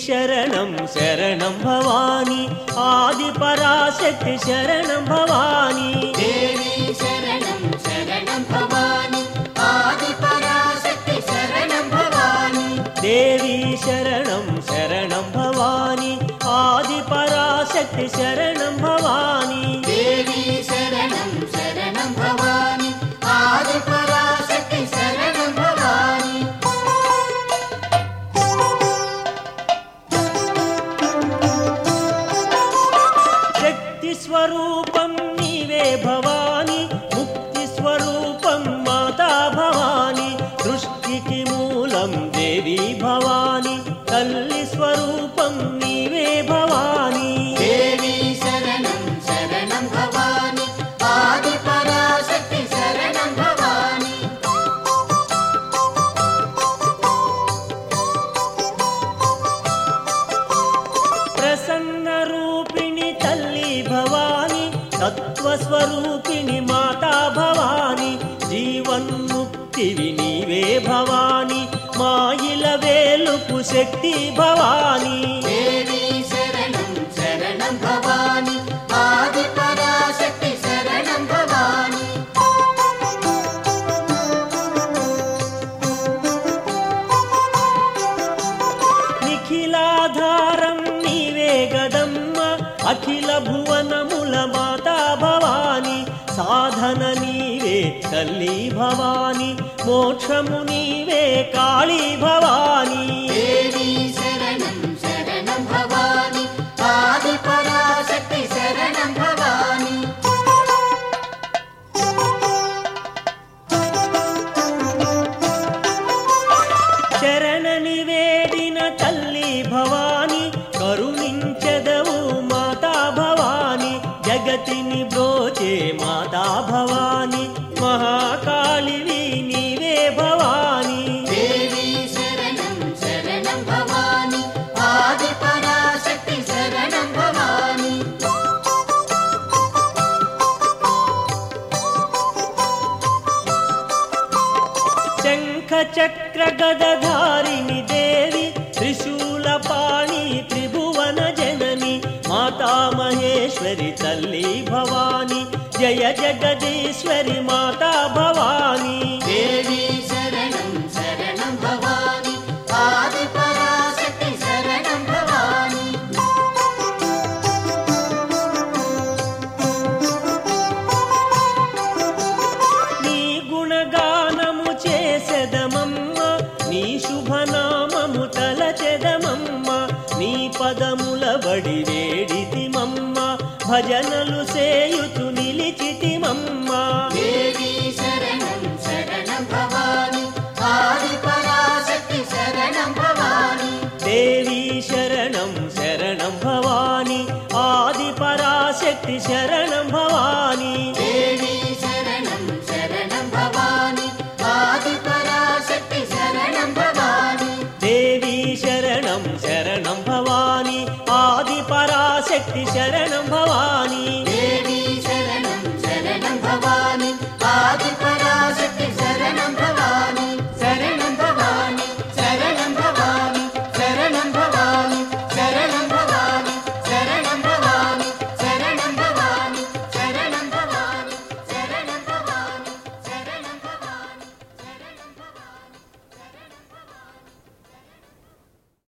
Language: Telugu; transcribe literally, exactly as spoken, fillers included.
శరణం శరణం భవాని ఆది పరాశక్తి శరణం భవాని దేవి శరణం శరణం భవాని ఆది పరాశక్తి శరణం భవాని దేవి శరణం శరణం భవాని ఆది పరాశక్తి శరణం భవాని దేవి శరణం శరణం భవాని ఆది పరాశక్తి శరణం భవాని శక్తి స్వరూపం నీవే భవాని ముక్తి స్వరూపం మాతా భవాని సృష్టికి మూలం దేవి భవాని తల్లి స్వరూపం నీవే భవాని దేవి శరణం శరణం భవాని ఆది పరాశక్తి శరణం భవాని ప్రసన్న రూపిణి తల్లి భవాని తత్వస్వరూపిణి మాతా భవాని జీవన్ముక్తివి నీవే భవాని మాయిల వేలుపు శక్తి భవాని దేవి శరణం శరణం భవాని ఆది పరాశక్తి శరణం భవాని నిఖిలాధారం నీవే గదమ్మ అఖిల భువనముల మాతా భవాని సాధన నీవే తల్లి భవాని మోక్షము నీవే కాళీ భవాని దేవి శరణం శరణం భవాని ఆది పరాశక్తి శరణం భవాని శరణని వేడిన తల్లి భవాని కరుణించెదవు మాతా భవాని జగతిని బ్రోచే మాతా భవాని మహాకాళివి నీవే భవాని దేవి శరణం శరణం భవాని ఆది పరాశక్తి శరణం భవాని శంఖ చక్ర గదధారిణి దేవి త్రిశూలపాణి త్రిభువన జనని మాతా మహేశ్వరి తల్లి భవాని జయ జగదీశ్వరి మాతా భవాని